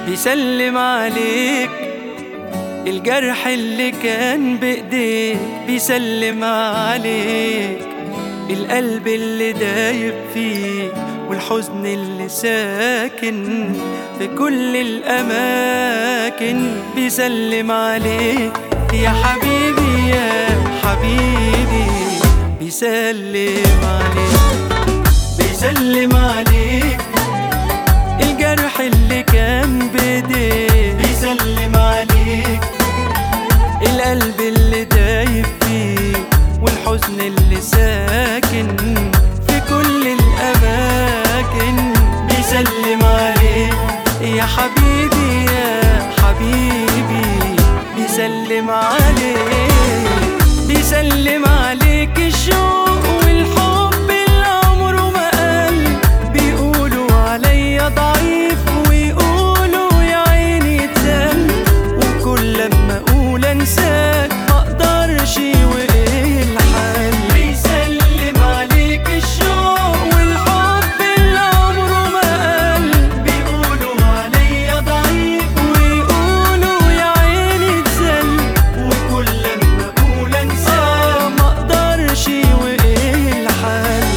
بيسلم عليك الجرح اللي كان بإيديك، بيسلم عليك القلب اللي دايب فيه، والحزن اللي ساكن في كل الأماكن. بيسلم عليك يا حبيبي يا حبيبي، بيسلم عليك بيسلم عليك الجرح اللي كان بإيديك، بيسلم عليك القلب اللي دايب فيه، والحزن اللي ساكن في كل الأماكن. بيسلم عليك يا حبيبي يا حبيبي، بيسلم عليك بيسلم عليك الشوق والحب اللي عمره ما قل. بيقولوا عليا ضعيف ويقولوا يا عيني اتزل، وكل لما اقول انساك مقدرش وايه الحل. بيسلم عليك الشوق والحب اللي عمره ما قل. بيقولوا عليا ضعيف ويقولوا يا عيني اتزل، وكل لما اقول انساك مقدرش وايه الحل.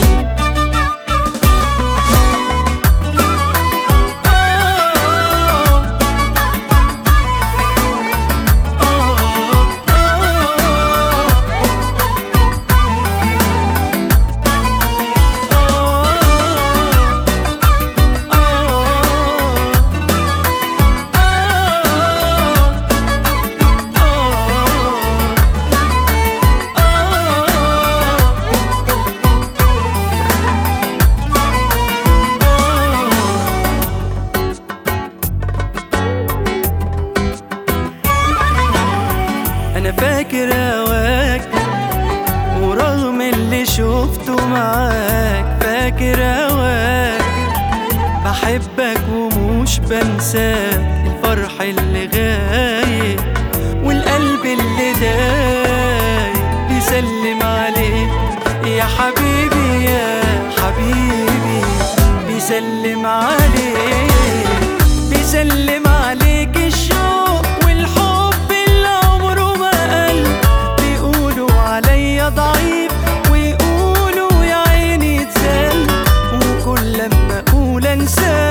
أنا فاكر هواك ورغم اللي شفته معاك، فاكر هواك بحبك ومش بنساك. الفرح اللي غايب والقلب اللي دايب، بيسلم عليك يا حبيبي يا حبيبي، بيسلم عليك بيسلم عليك الشوق والحب اللي عمره ما قل. بيقولوا عليا ضعيف ويقولوا يا عيني اتزل، وكل لما اقول انساك